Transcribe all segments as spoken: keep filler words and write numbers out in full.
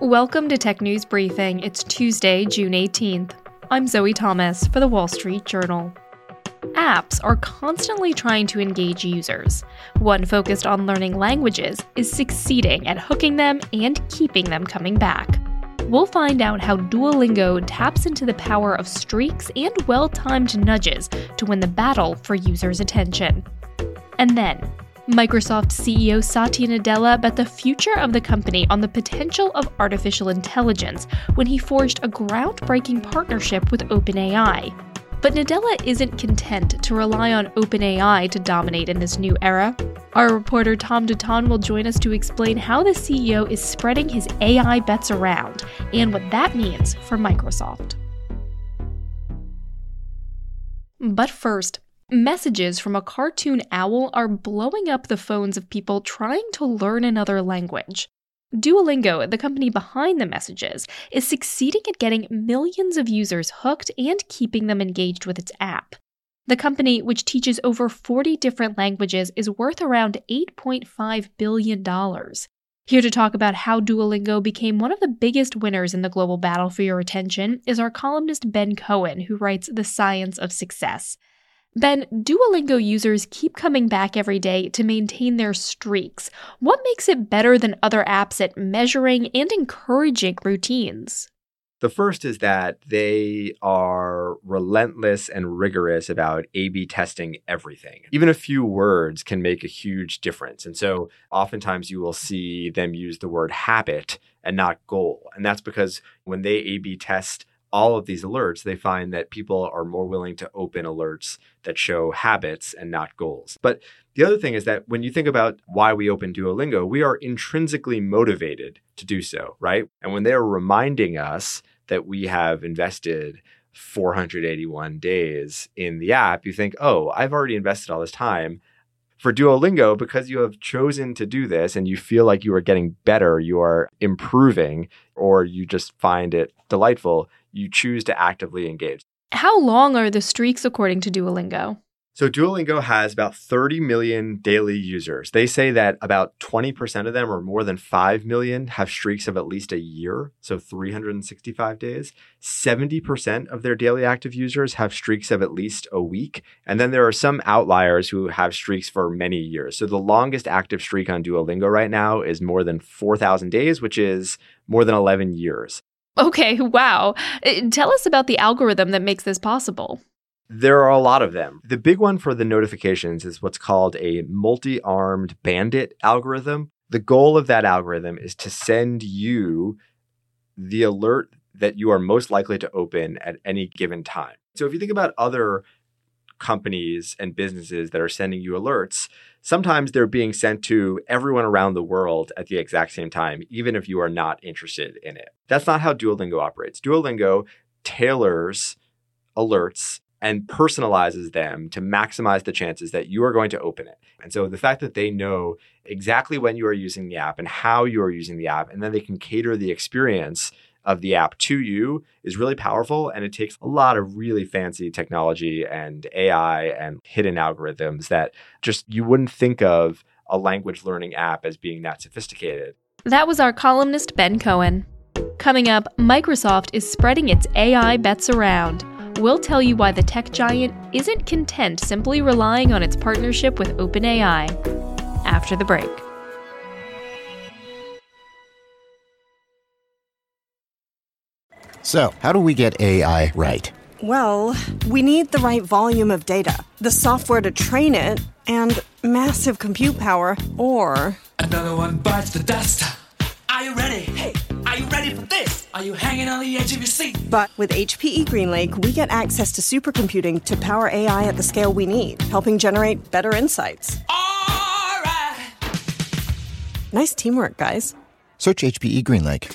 Welcome to Tech News Briefing. It's Tuesday, June eighteenth. I'm Zoe Thomas for The Wall Street Journal. Apps are constantly trying to engage users. One focused on learning languages is succeeding at hooking them and keeping them coming back. We'll find out how Duolingo taps into the power of streaks and well-timed nudges to win the battle for users' attention. And then, Microsoft C E O Satya Nadella bet the future of the company on the potential of artificial intelligence when he forged a groundbreaking partnership with OpenAI. But Nadella isn't content to rely on OpenAI to dominate in this new era. Our reporter Tom Duton will join us to explain how the C E O is spreading his A I bets around and what that means for Microsoft. But first, messages from a cartoon owl are blowing up the phones of people trying to learn another language. Duolingo, the company behind the messages, is succeeding at getting millions of users hooked and keeping them engaged with its app. The company, which teaches over forty different languages, is worth around eight point five billion dollars. Here to talk about how Duolingo became one of the biggest winners in the global battle for your attention is our columnist Ben Cohen, who writes The Science of Success. Ben, Duolingo users keep coming back every day to maintain their streaks. What makes it better than other apps at measuring and encouraging routines? The first is that they are relentless and rigorous about A B testing everything. Even a few words can make a huge difference. And so oftentimes you will see them use the word habit and not goal. And that's because when they A B test all of these alerts, they find that people are more willing to open alerts that show habits and not goals. But the other thing is that when you think about why we open Duolingo, we are intrinsically motivated to do so, right? And when they're reminding us that we have invested four hundred eighty-one days in the app, you think, oh, I've already invested all this time. For Duolingo, because you have chosen to do this and you feel like you are getting better, you are improving, or you just find it delightful, you choose to actively engage. How long are the streaks according to Duolingo? So Duolingo has about thirty million daily users. They say that about twenty percent of them, or more than five million, have streaks of at least a year, so three hundred sixty-five days. seventy percent of their daily active users have streaks of at least a week. And then there are some outliers who have streaks for many years. So the longest active streak on Duolingo right now is more than four thousand days, which is more than eleven years. Okay, wow. Tell us about the algorithm that makes this possible. There are a lot of them. The big one for the notifications is what's called a multi-armed bandit algorithm. The goal of that algorithm is to send you the alert that you are most likely to open at any given time. So if you think about other companies and businesses that are sending you alerts, sometimes they're being sent to everyone around the world at the exact same time, even if you are not interested in it. That's not how Duolingo operates. Duolingo tailors alerts and personalizes them to maximize the chances that you are going to open it. And so the fact that they know exactly when you are using the app and how you are using the app, and then they can cater the experience of the app to you is really powerful. And it takes a lot of really fancy technology and A I and hidden algorithms that just you wouldn't think of a language learning app as being that sophisticated. That was our columnist Ben Cohen. Coming up, Microsoft is spreading its A I bets around. We'll tell you why the tech giant isn't content simply relying on its partnership with OpenAI. After the break. So, how do we get A I right? Well, we need the right volume of data, the software to train it, and massive compute power, or... Another one bites the dust. Are you ready? Hey, are you ready for this? Are you hanging on the edge of your seat? But with H P E GreenLake, we get access to supercomputing to power A I at the scale we need, helping generate better insights. All right. Nice teamwork, guys. Search H P E GreenLake.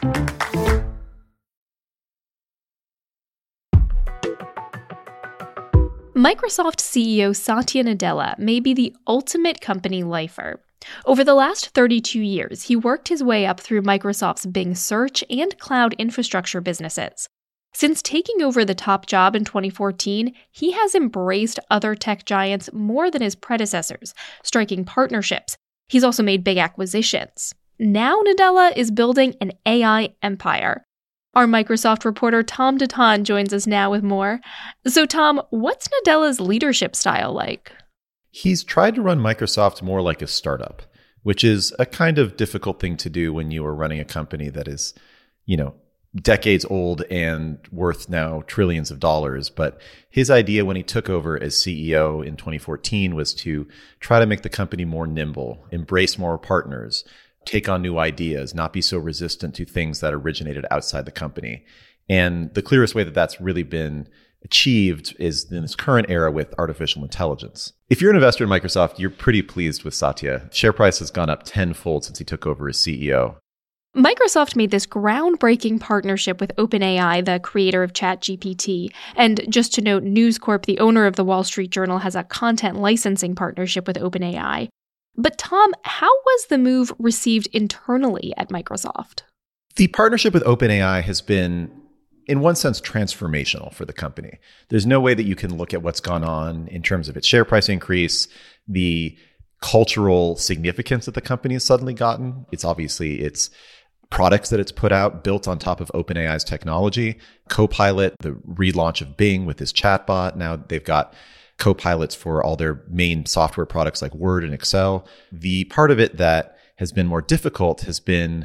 Microsoft C E O Satya Nadella may be the ultimate company lifer. Over the last thirty-two years, he worked his way up through Microsoft's Bing search and cloud infrastructure businesses. Since taking over the top job in twenty fourteen, he has embraced other tech giants more than his predecessors, striking partnerships. He's also made big acquisitions. now Nadella is building an A I empire. Our Microsoft reporter Tom Deton joins us now with more. So Tom, what's Nadella's leadership style like? He's tried to run Microsoft more like a startup, which is a kind of difficult thing to do when you are running a company that is, you know, decades old and worth now trillions of dollars. But his idea when he took over as C E O in twenty fourteen was to try to make the company more nimble, embrace more partners, take on new ideas, not be so resistant to things that originated outside the company. And the clearest way that that's really been achieved is in this current era with artificial intelligence. If you're an investor in Microsoft, you're pretty pleased with Satya. Share price has gone up tenfold since he took over as C E O. Microsoft made this groundbreaking partnership with OpenAI, the creator of ChatGPT. And just to note, News Corp, the owner of the Wall Street Journal, has a content licensing partnership with OpenAI. But Tom, how was the move received internally at Microsoft? The partnership with OpenAI has been, in one sense, transformational for the company. There's no way that you can look at what's gone on in terms of its share price increase, the cultural significance that the company has suddenly gotten. It's obviously its products that it's put out built on top of OpenAI's technology. Copilot, the relaunch of Bing with this chatbot. Now they've got Copilots for all their main software products like Word and Excel. The part of it that has been more difficult has been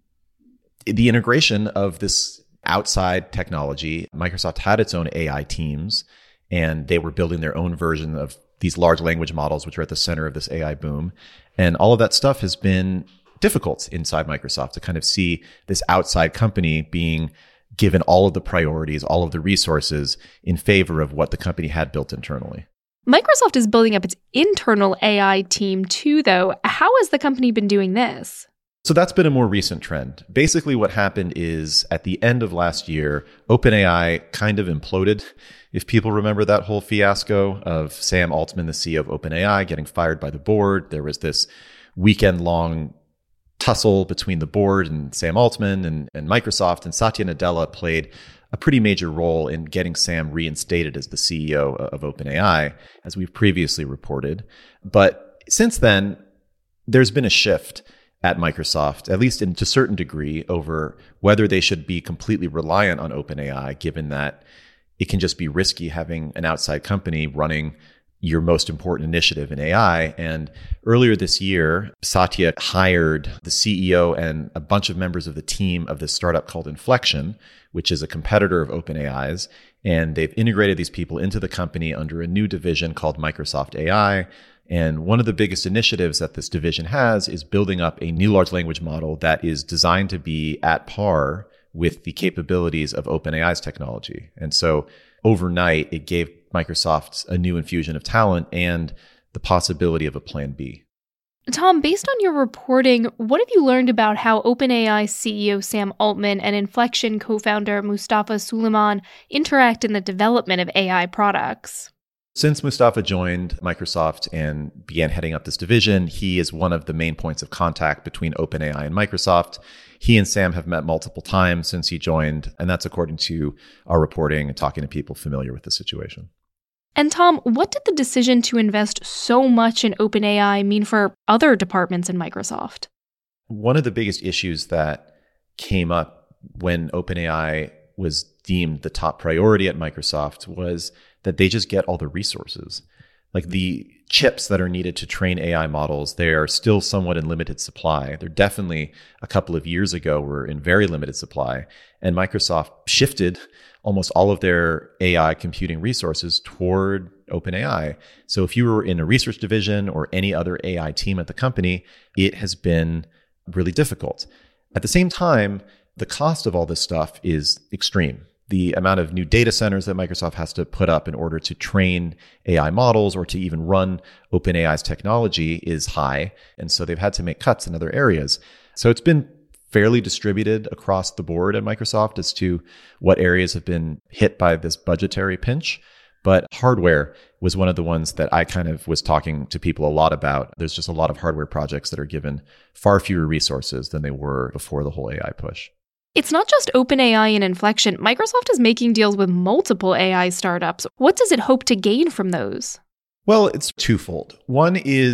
the integration of this outside technology. Microsoft had its own A I teams, and they were building their own version of these large language models, which are at the center of this A I boom. And all of that stuff has been difficult inside Microsoft to kind of see this outside company being given all of the priorities, all of the resources in favor of what the company had built internally. Microsoft is building up its internal A I team too, though. How has the company been doing this? So that's been a more recent trend. Basically, what happened is at the end of last year, OpenAI kind of imploded. If people remember that whole fiasco of Sam Altman, the C E O of OpenAI, getting fired by the board, there was this weekend-long tussle between the board and Sam Altman and, and Microsoft, and Satya Nadella played a pretty major role in getting Sam reinstated as the C E O of OpenAI, as we've previously reported. But since then, there's been a shift at Microsoft, at least in, to a certain degree, over whether they should be completely reliant on OpenAI, given that it can just be risky having an outside company running your most important initiative in A I. And earlier this year, Satya hired the C E O and a bunch of members of the team of this startup called Inflection, which is a competitor of OpenAI's. And they've integrated these people into the company under a new division called Microsoft A I. And one of the biggest initiatives that this division has is building up a new large language model that is designed to be at par with the capabilities of OpenAI's technology. And so overnight, it gave Microsoft a new infusion of talent and the possibility of a plan B. Tom, based on your reporting, what have you learned about how OpenAI C E O Sam Altman and Inflection co-founder Mustafa Suleyman interact in the development of A I products? Since Mustafa joined Microsoft and began heading up this division, he is one of the main points of contact between OpenAI and Microsoft. He and Sam have met multiple times since he joined, and that's according to our reporting and talking to people familiar with the situation. And Tom, what did the decision to invest so much in OpenAI mean for other departments in Microsoft? One of the biggest issues that came up when OpenAI was deemed the top priority at Microsoft was that they just get all the resources. Like the chips that are needed to train A I models, they are still somewhat in limited supply. They're definitely a couple of years ago were in very limited supply. And Microsoft shifted almost all of their A I computing resources toward OpenAI. So if you were in a research division or any other A I team at the company, it has been really difficult. At the same time, the cost of all this stuff is extreme. The amount of new data centers that Microsoft has to put up in order to train A I models or to even run OpenAI's technology is high. And so they've had to make cuts in other areas. So it's been fairly distributed across the board at Microsoft as to what areas have been hit by this budgetary pinch. But hardware was one of the ones that I kind of was talking to people a lot about. There's just a lot of hardware projects that are given far fewer resources than they were before the whole A I push. It's not just OpenAI and Inflection. Microsoft is making deals with multiple A I startups. What does it hope to gain from those? Well, it's twofold. One is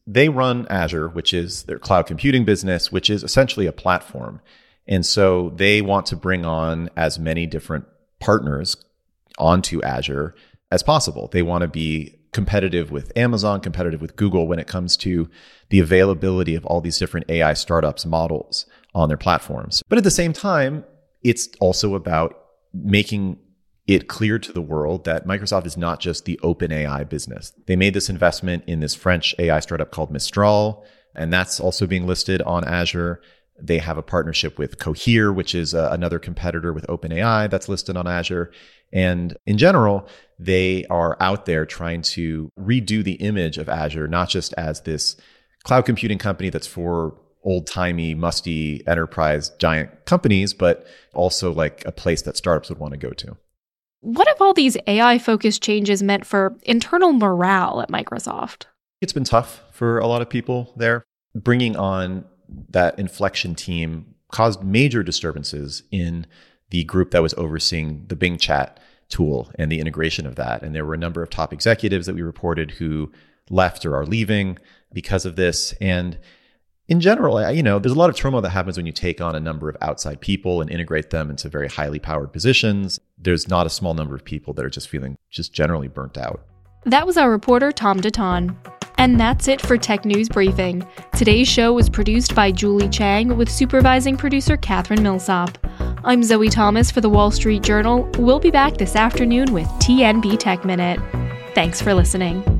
they run Azure, which is their cloud computing business, which is essentially a platform. And so they want to bring on as many different partners onto Azure as possible. They want to be competitive with Amazon, competitive with Google when it comes to the availability of all these different A I startups models on their platforms. But at the same time, it's also about making it clear to the world that Microsoft is not just the OpenAI business. They made this investment in this French A I startup called Mistral, and that's also being listed on Azure. They have a partnership with Cohere, which is uh, another competitor with OpenAI that's listed on Azure. And in general, they are out there trying to redo the image of Azure, not just as this cloud computing company that's for old-timey, musty enterprise giant companies, but also like a place that startups would want to go to. What have all these A I-focused changes meant for internal morale at Microsoft? It's been tough for a lot of people there. Bringing on that inflection team caused major disturbances in the group that was overseeing the Bing Chat tool and the integration of that. And there were a number of top executives that we reported who left or are leaving because of this. And in general, you know, there's a lot of turmoil that happens when you take on a number of outside people and integrate them into very highly powered positions. There's not a small number of people that are just feeling just generally burnt out. That was our reporter, Tom Deton. And that's it for Tech News Briefing. Today's show was produced by Julie Chang with supervising producer Catherine Millsop. I'm Zoe Thomas for The Wall Street Journal. We'll be back this afternoon with T N B Tech Minute. Thanks for listening.